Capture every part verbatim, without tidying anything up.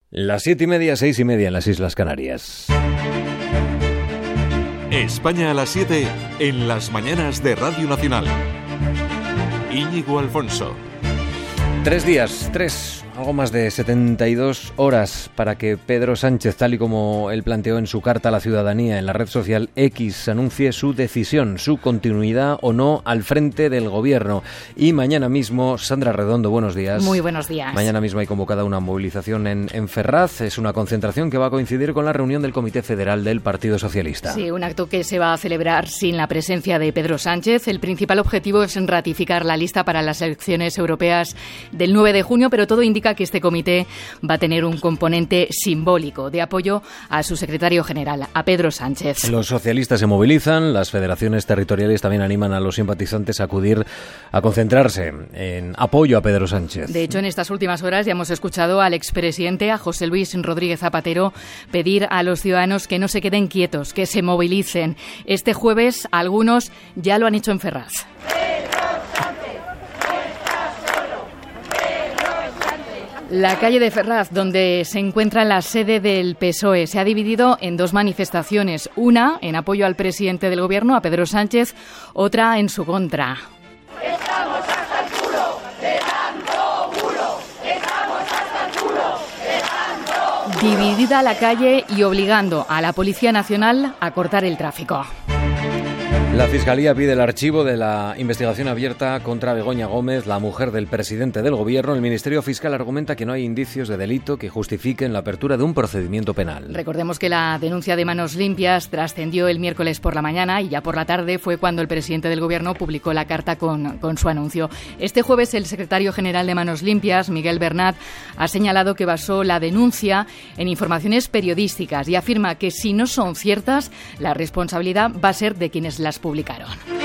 Las siete y media, seis y media en las Islas Canarias. España a las siete en las mañanas de Radio Nacional. Íñigo Alfonso. Tres días, tres, algo más de setenta y dos horas para que Pedro Sánchez, tal y como él planteó en su carta a la ciudadanía en la red social X, anuncie su decisión, su continuidad o no al frente del gobierno. Y mañana mismo, Sandra Redondo, buenos días. Muy buenos días. Mañana mismo hay convocada una movilización en, en Ferraz. Es una concentración que va a coincidir con la reunión del Comité Federal del Partido Socialista. Sí, un acto que se va a celebrar sin la presencia de Pedro Sánchez. El principal objetivo es ratificar la lista para las elecciones europeas del nueve de junio, pero todo indica que este comité va a tener un componente simbólico de apoyo a su secretario general, a Pedro Sánchez. Los socialistas se movilizan, las federaciones territoriales también animan a los simpatizantes a acudir a concentrarse en apoyo a Pedro Sánchez. De hecho, en estas últimas horas ya hemos escuchado al expresidente, a José Luis Rodríguez Zapatero, pedir a los ciudadanos que no se queden quietos, que se movilicen. Este jueves algunos ya lo han hecho en Ferraz. La calle de Ferraz, donde se encuentra la sede del P S O E, se ha dividido en dos manifestaciones. Una en apoyo al presidente del gobierno, a Pedro Sánchez, otra en su contra. Estamos hasta el culo de tanto bulo. Estamos hasta el culo de tanto bulo. Dividida la calle y obligando a la Policía Nacional a cortar el tráfico. La Fiscalía pide el archivo de la investigación abierta contra Begoña Gómez, la mujer del presidente del gobierno. El Ministerio Fiscal argumenta que no hay indicios de delito que justifiquen la apertura de un procedimiento penal. Recordemos que la denuncia de Manos Limpias trascendió el miércoles por la mañana y ya por la tarde fue cuando el presidente del gobierno publicó la carta con, con su anuncio. Este jueves el secretario general de Manos Limpias, Miguel Bernat, ha señalado que basó la denuncia en informaciones periodísticas y afirma que si no son ciertas, la responsabilidad va a ser de quienes las publicaron.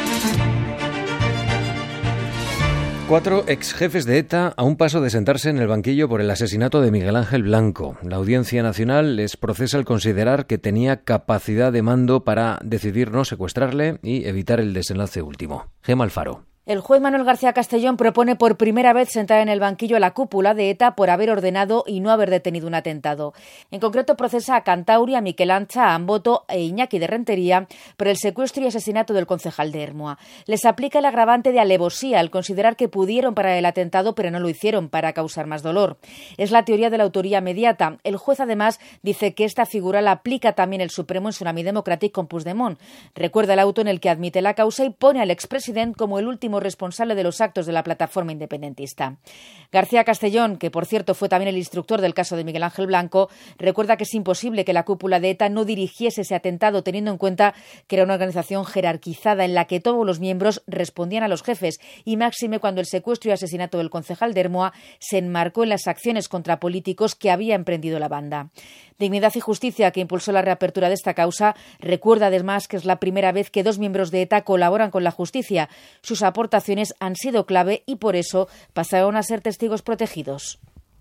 Cuatro exjefes de ETA a un paso de sentarse en el banquillo por el asesinato de Miguel Ángel Blanco. La Audiencia Nacional les procesa al considerar que tenía capacidad de mando para decidir no secuestrarle y evitar el desenlace último. Gema Alfaro. El juez Manuel García Castellón propone por primera vez sentar en el banquillo a la cúpula de ETA por haber ordenado y no haber detenido un atentado. En concreto, procesa a Cantauri, a Miquel Ancha, a Amboto e Iñaki de Rentería por el secuestro y asesinato del concejal de Ermua. Les aplica el agravante de alevosía al considerar que pudieron parar el atentado, pero no lo hicieron para causar más dolor. Es la teoría de la autoría inmediata. El juez, además, dice que esta figura la aplica también el Supremo en Tsunami Democratic con Puigdemont. Recuerda el auto en el que admite la causa y pone al expresidente como el último responsable de los actos de la plataforma independentista. García Castellón, que por cierto fue también el instructor del caso de Miguel Ángel Blanco, recuerda que es imposible que la cúpula de ETA no dirigiese ese atentado teniendo en cuenta que era una organización jerarquizada en la que todos los miembros respondían a los jefes y máxime cuando el secuestro y asesinato del concejal de Ermua se enmarcó en las acciones contra políticos que había emprendido la banda. Dignidad y Justicia, que impulsó la reapertura de esta causa, recuerda además que es la primera vez que dos miembros de ETA colaboran con la justicia. Sus aportaciones han sido clave y por eso pasaron a ser testigos protegidos.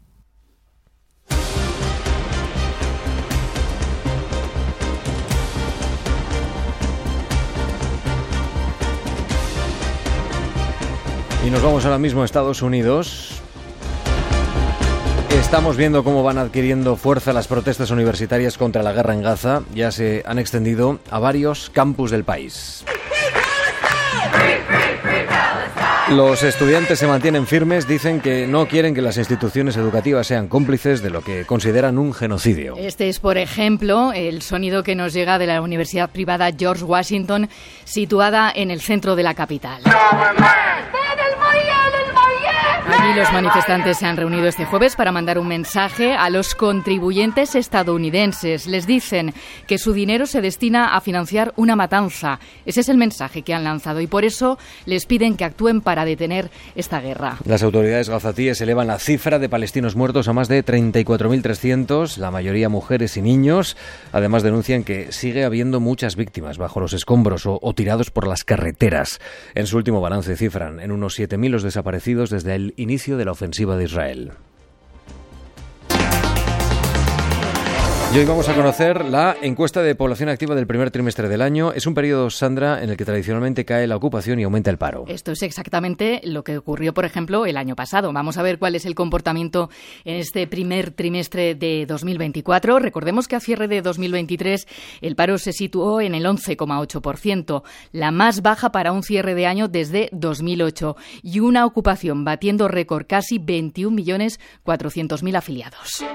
Y nos vamos ahora mismo a Estados Unidos. Estamos viendo cómo van adquiriendo fuerza las protestas universitarias contra la guerra en Gaza. Ya se han extendido a varios campus del país. Los estudiantes se mantienen firmes, dicen que no quieren que las instituciones educativas sean cómplices de lo que consideran un genocidio. Este es, por ejemplo, el sonido que nos llega de la universidad privada George Washington, situada en el centro de la capital. Allí los manifestantes se han reunido este jueves para mandar un mensaje a los contribuyentes estadounidenses. Les dicen que su dinero se destina a financiar una matanza. Ese es el mensaje que han lanzado y por eso les piden que actúen para detener esta guerra. Las autoridades gazatíes elevan la cifra de palestinos muertos a más de treinta y cuatro mil trescientos, la mayoría mujeres y niños. Además denuncian que sigue habiendo muchas víctimas bajo los escombros o, o tirados por las carreteras. En su último balance cifran en unos siete mil los desaparecidos desde el inicio de la ofensiva de Israel. Y hoy vamos a conocer la encuesta de población activa del primer trimestre del año. Es un periodo, Sandra, en el que tradicionalmente cae la ocupación y aumenta el paro. Esto es exactamente lo que ocurrió, por ejemplo, el año pasado. Vamos a ver cuál es el comportamiento en este primer trimestre de dos mil veinticuatro. Recordemos que a cierre de dos mil veintitrés el paro se situó en el once coma ocho por ciento, la más baja para un cierre de año desde dos mil ocho, y una ocupación batiendo récord, casi veintiún millones cuatrocientos mil afiliados.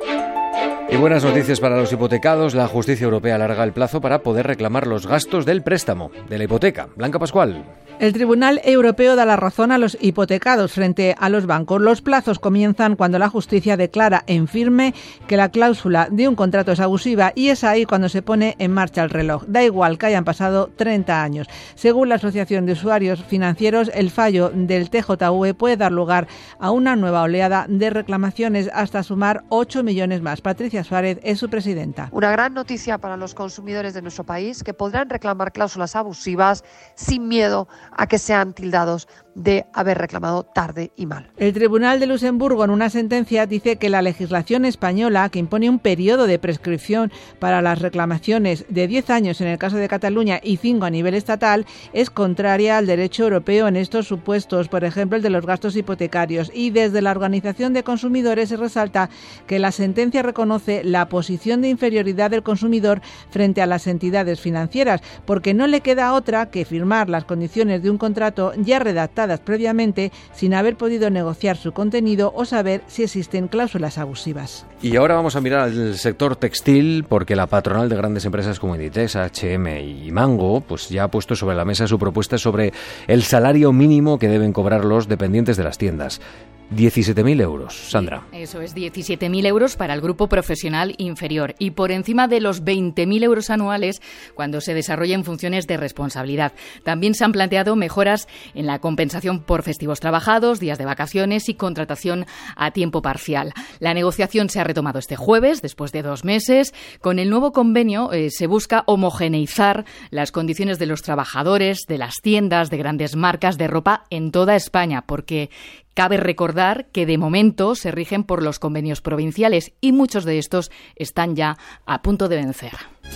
Y buenas noticias para los hipotecados. La justicia europea alarga el plazo para poder reclamar los gastos del préstamo, de la hipoteca. Blanca Pascual. El Tribunal Europeo da la razón a los hipotecados frente a los bancos. Los plazos comienzan cuando la justicia declara en firme que la cláusula de un contrato es abusiva, y es ahí cuando se pone en marcha el reloj. Da igual que hayan pasado treinta años. Según la Asociación de Usuarios Financieros, el fallo del T J U E puede dar lugar a una nueva oleada de reclamaciones hasta sumar ocho millones más. Patricia Suárez es su presidenta. Una gran noticia para los consumidores de nuestro país, que podrán reclamar cláusulas abusivas sin miedo a que sean tildados de haber reclamado tarde y mal. El Tribunal de Luxemburgo, en una sentencia, dice que la legislación española, que impone un periodo de prescripción para las reclamaciones de diez años en el caso de Cataluña y cinco a nivel estatal, es contraria al derecho europeo en estos supuestos, por ejemplo el de los gastos hipotecarios. Y desde la Organización de Consumidores se resalta que la sentencia reconoce la posición de inferioridad del consumidor frente a las entidades financieras, porque no le queda otra que firmar las condiciones de un contrato ya redactado previamente sin haber podido negociar su contenido o saber si existen cláusulas abusivas. Y ahora vamos a mirar al sector textil, porque la patronal de grandes empresas como Inditex, H y M y Mango pues ya ha puesto sobre la mesa su propuesta sobre el salario mínimo que deben cobrar los dependientes de las tiendas. diecisiete mil euros, Sandra. Sí, eso es, diecisiete mil euros para el grupo profesional inferior y por encima de los veinte mil euros anuales cuando se desarrollen funciones de responsabilidad. También se han planteado mejoras en la compensación por festivos trabajados, días de vacaciones y contratación a tiempo parcial. La negociación se ha retomado este jueves, después de dos meses. Con el nuevo convenio eh, se busca homogeneizar las condiciones de los trabajadores de las tiendas de grandes marcas de ropa en toda España, porque cabe recordar que de momento se rigen por los convenios provinciales y muchos de estos están ya a punto de vencer.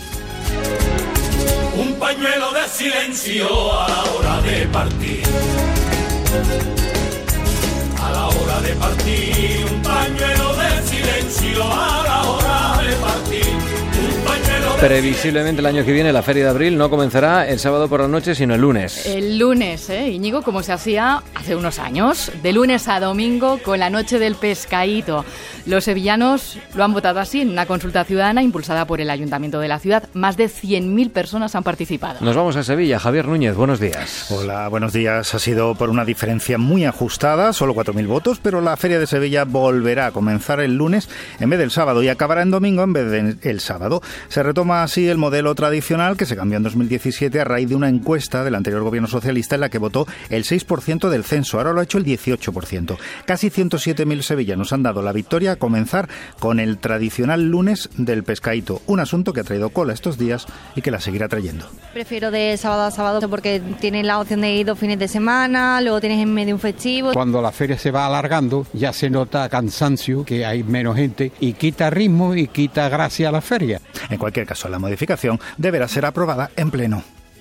Un pañuelo de silencio a la hora de partir. A la hora de partir, un pañuelo de silencio a la hora de partir. Previsiblemente el año que viene la Feria de Abril no comenzará el sábado por la noche, sino el lunes. El lunes, ¿eh, Íñigo? Como se hacía hace unos años, de lunes a domingo con la Noche del Pescaíto. Los sevillanos lo han votado así en una consulta ciudadana impulsada por el Ayuntamiento de la ciudad. Más de cien mil personas han participado. Nos vamos a Sevilla. Javier Núñez, buenos días. Hola, buenos días. Ha sido por una diferencia muy ajustada, solo cuatro mil votos, pero la Feria de Sevilla volverá a comenzar el lunes en vez del sábado y acabará en domingo en vez del sábado. Se retoma así el modelo tradicional que se cambió en dos mil diecisiete a raíz de una encuesta del anterior gobierno socialista en la que votó el seis por ciento del censo. Ahora lo ha hecho el dieciocho por ciento. Casi ciento siete mil sevillanos han dado la victoria a comenzar con el tradicional lunes del Pescaíto, un asunto que ha traído cola estos días y que la seguirá trayendo. Prefiero de sábado a sábado porque tienes la opción de ir dos fines de semana, luego tienes en medio un festivo. Cuando la feria se va alargando ya se nota cansancio, que hay menos gente y quita ritmo y quita gracia a la feria. En cualquier caso, la modificación deberá ser aprobada en pleno.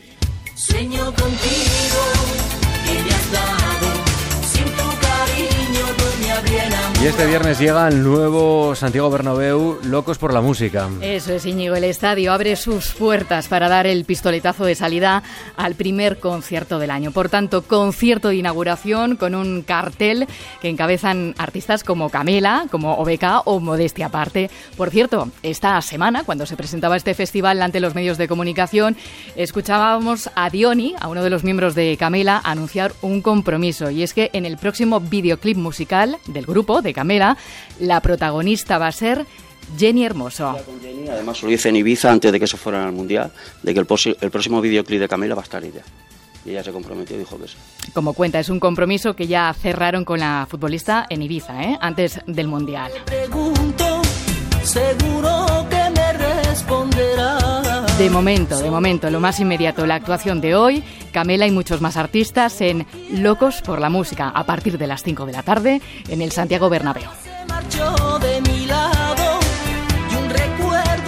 Sueño contigo y me has dado, sin tu cariño no me habría enamorado. Y este viernes llega el nuevo Santiago Bernabéu, Locos por la Música. Eso es, Íñigo. El estadio abre sus puertas para dar el pistoletazo de salida al primer concierto del año. Por tanto, concierto de inauguración con un cartel que encabezan artistas como Camela, como O B K o Modestia Aparte. Por cierto, esta semana, cuando se presentaba este festival ante los medios de comunicación, escuchábamos a Diony, a uno de los miembros de Camela, anunciar un compromiso. Y es que en el próximo videoclip musical del grupo, de Camela, la protagonista va a ser Jenny Hermoso. Con Jenny, además lo hice en Ibiza antes de que se fueran al Mundial, de que el, posi- el próximo videoclip de Camela va a estar ella. Y ella se comprometió y dijo que sí. Como cuenta, es un compromiso que ya cerraron con la futbolista en Ibiza, ¿eh? Antes del Mundial. Pregunto, seguro que me responderá. De momento, de momento, lo más inmediato, la actuación de hoy, Camela y muchos más artistas en Locos por la Música, a partir de las cinco de la tarde, en el Santiago Bernabéu. Se marchó de mi lado y un recuerdo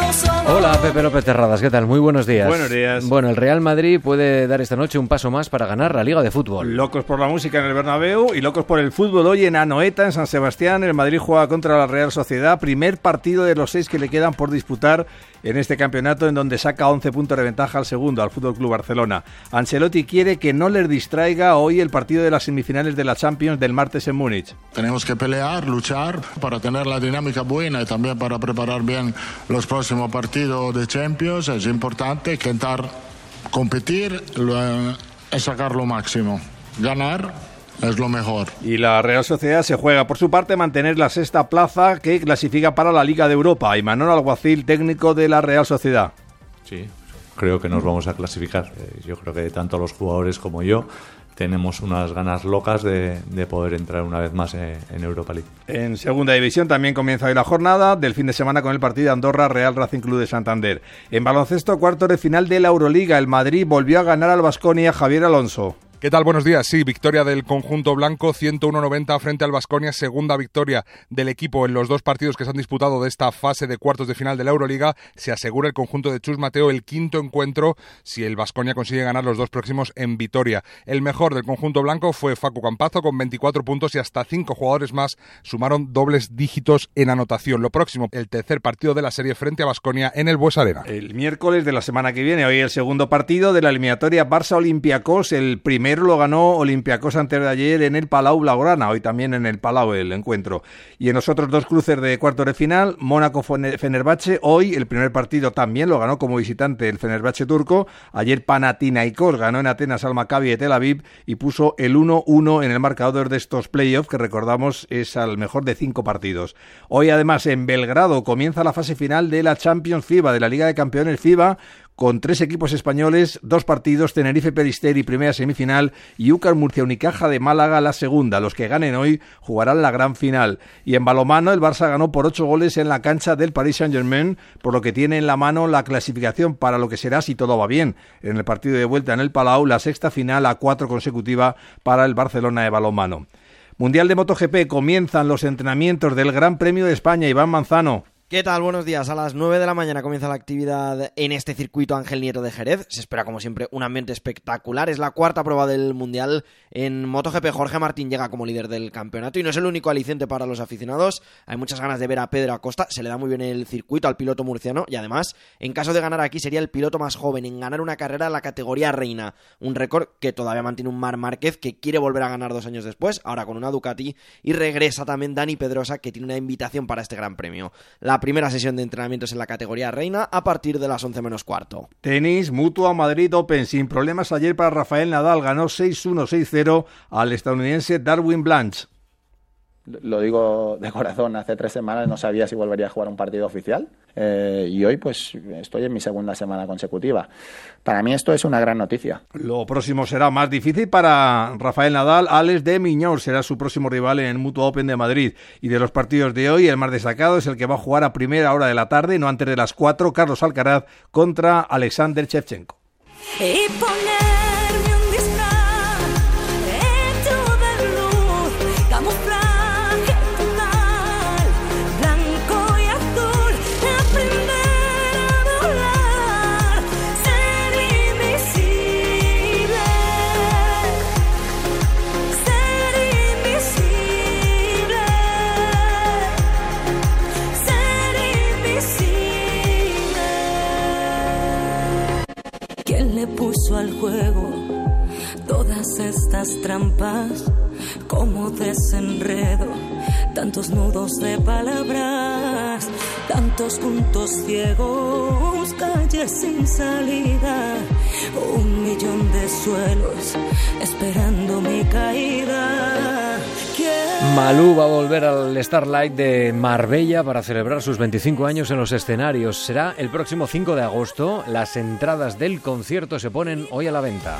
Hola, Pepe López Terradas, ¿qué tal? Muy buenos días. Buenos días. Bueno, el Real Madrid puede dar esta noche un paso más para ganar la Liga de Fútbol. Locos por la música en el Bernabéu y locos por el fútbol hoy en Anoeta, en San Sebastián. El Madrid juega contra la Real Sociedad, primer partido de los seis que le quedan por disputar en este campeonato, en donde saca once puntos de ventaja al segundo, al F C Barcelona. Ancelotti quiere que no les distraiga hoy el partido de las semifinales de la Champions del martes en Múnich. Tenemos que pelear, luchar para tener la dinámica buena y también para preparar bien los próximos partidos de Champions. Es importante intentar competir y sacar lo máximo. Ganar es lo mejor. Y la Real Sociedad se juega por su parte mantener la sexta plaza que clasifica para la Liga de Europa. Imanol Alguacil, técnico de la Real Sociedad. Sí, creo que nos vamos a clasificar. Yo creo que tanto los jugadores como yo tenemos unas ganas locas de, de poder entrar una vez más en, en Europa League. En segunda división también comienza hoy la jornada del fin de semana con el partido Andorra Real Racing Club de Santander. En baloncesto, cuarto de final de la Euroliga, el Madrid volvió a ganar al Baskonia. Javier Alonso. ¿Qué tal? Buenos días. Sí, victoria del conjunto blanco, ciento uno noventa frente al Baskonia, segunda victoria del equipo en los dos partidos que se han disputado de esta fase de cuartos de final de la Euroliga. Se asegura el conjunto de Chus Mateo el quinto encuentro si el Baskonia consigue ganar los dos próximos en Vitoria. El mejor del conjunto blanco fue Facu Campazzo con veinticuatro puntos y hasta cinco jugadores más sumaron dobles dígitos en anotación. Lo próximo, el tercer partido de la serie frente a Baskonia en el Bues Arena. El miércoles de la semana que viene, hoy el segundo partido de la eliminatoria Barça-Olympiacos, el primer Primero lo ganó Olympiacos antes de ayer en el Palau Blaugrana, hoy también en el Palau el encuentro. Y en los otros dos cruces de cuartos de final, Mónaco-Fenerbahce, hoy el primer partido también lo ganó como visitante el Fenerbahce turco. Ayer Panathinaikos ganó en Atenas al Maccabi de Tel Aviv y puso el uno uno en el marcador de estos playoffs, que recordamos es al mejor de cinco partidos. Hoy además en Belgrado comienza la fase final de la Champions FIBA, de la Liga de Campeones FIBA, con tres equipos españoles, dos partidos, Tenerife Peristeri primera semifinal y U C A M Murcia Unicaja de Málaga la segunda. Los que ganen hoy jugarán la gran final. Y en balonmano el Barça ganó por ocho goles en la cancha del Paris Saint-Germain, por lo que tiene en la mano la clasificación para lo que será, si todo va bien, en el partido de vuelta en el Palau, la sexta final a cuatro consecutiva para el Barcelona de balonmano. Mundial de MotoGP, comienzan los entrenamientos del Gran Premio de España. Iván Manzano. ¿Qué tal? Buenos días. A las nueve de la mañana comienza la actividad en este circuito Ángel Nieto de Jerez. Se espera, como siempre, un ambiente espectacular. Es la cuarta prueba del Mundial. En MotoGP, Jorge Martín llega como líder del campeonato y no es el único aliciente para los aficionados. Hay muchas ganas de ver a Pedro Acosta. Se le da muy bien el circuito al piloto murciano y además, en caso de ganar aquí, sería el piloto más joven en ganar una carrera en la categoría reina. Un récord que todavía mantiene un Marc Márquez, que quiere volver a ganar dos años después, ahora con una Ducati. Y regresa también Dani Pedrosa, que tiene una invitación para este gran premio. La primera sesión de entrenamientos en la categoría reina a partir de las once menos cuarto. Tenis, Mutua Madrid Open, sin problemas ayer para Rafael Nadal, ganó seis uno seis cero al estadounidense Darwin Blanche. Lo digo de corazón, hace tres semanas no sabía si volvería a jugar un partido oficial eh, y hoy pues estoy en mi segunda semana consecutiva. Para mí esto es una gran noticia. Lo próximo será más difícil para Rafael Nadal. Alex de Miñor será su próximo rival en el Mutua Open de Madrid. Y de los partidos de hoy, el más destacado es el que va a jugar a primera hora de la tarde, no antes de las cuatro, Carlos Alcaraz contra Alexander Shevchenko. Y ponerme un disfraz hecho de luz, camuflaje. Le puso al juego todas estas trampas, como desenredo, tantos nudos de palabras, tantos puntos ciegos, calles sin salida, un millón de suelos esperando mi caída. Malú va a volver al Starlight de Marbella para celebrar sus veinticinco años en los escenarios. Será el próximo cinco de agosto. Las entradas del concierto se ponen hoy a la venta.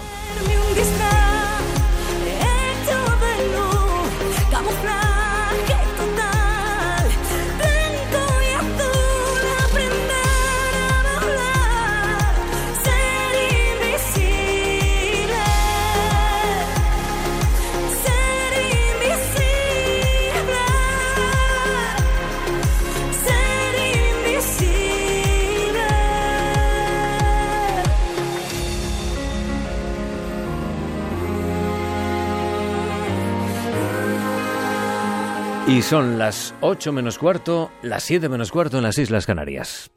Y son las ocho menos cuarto, las siete menos cuarto en las Islas Canarias.